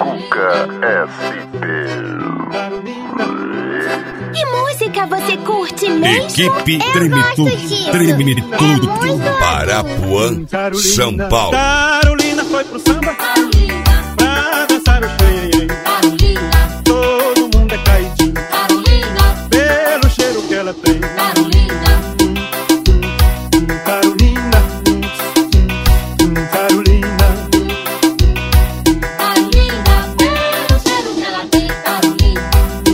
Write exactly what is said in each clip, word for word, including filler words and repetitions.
Cuca S P. Que música você curte mesmo? Equipe Eu Treme gosto Tudo, disso. Treme de É Tudo, muito Parapuã, São Paulo. Carolina foi pro samba Carolina, pra dançar o xenhenhen. Carolina, Todo mundo é caidinho Carolina, pelo cheiro que ela tem. Carolina, Carolina, Carolina, Carolina, pelo cheiro que ela tem. Carolina,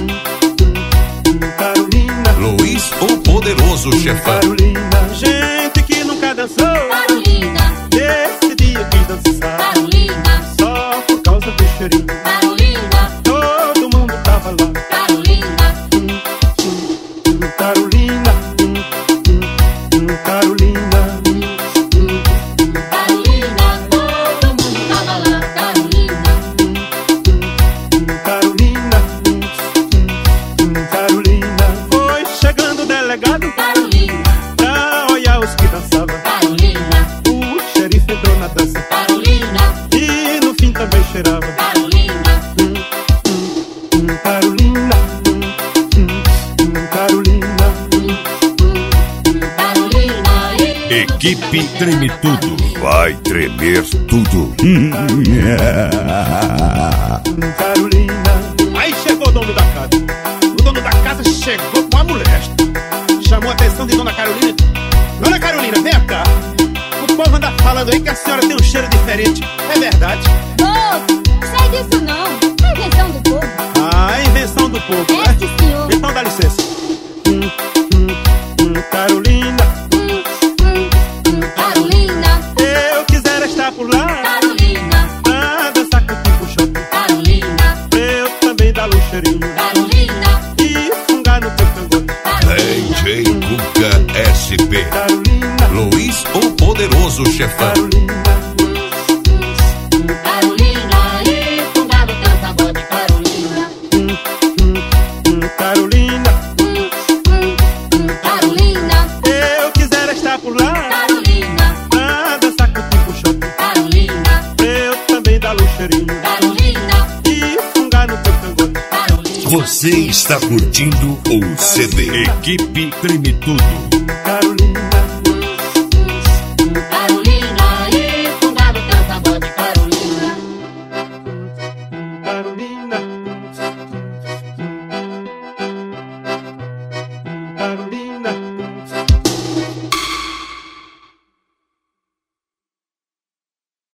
Carolina, Luiz, o poderoso chefão. Carolina. Gente que nunca dançou, Carolina, nesse dia quis dançar. Carolina, Só por causa do cheirinho, Carolina, todo mundo tava lá. Carolina, Carolina, Carolina, Carolina, todo mundo tava lá. Carolina, Carolina, Carolina. Foi chegando o delegado Carolina, pra olhar os que dançavam. Carolina, O xerife entrou na dança Carolina, e no fim também cheirava. Carolina, Carolina, Carolina, Carolina, e Equipe Treme Tudo, vai tremer tudo. Carolina. Aí chegou o dono da casa. O dono da casa chegou com a mulher. Chamou a atenção de Dona Carolina. Dona Carolina, vem cá. O povo anda falando aí que a senhora tem um cheiro diferente. É verdade? Oh, sai disso não. É invenção do povo. Ah, invenção do povo, É, né? sim, senhor. Então dá licença. Carolina, Carolina, eu quisera estar por lá Carolina, pra dançar com o Pico Shopping. Carolina, Eu também dar o cheirinho Carolina, e fungar no teu cangote. D J Cuca S P, Carolina, Luiz, o poderoso chefão. Carolina, Carolina, e fundar o teu pagode. Carolina, Carolina, Carolina, eu quisera estar por lá Carolina, pra dançar com o Pico Shopping. Carolina, Eu também dar o cheirinho Carolina, e fungar no teu cangote. Carolina. Você está curtindo o C D Equipe Treme Tudo. Carolina,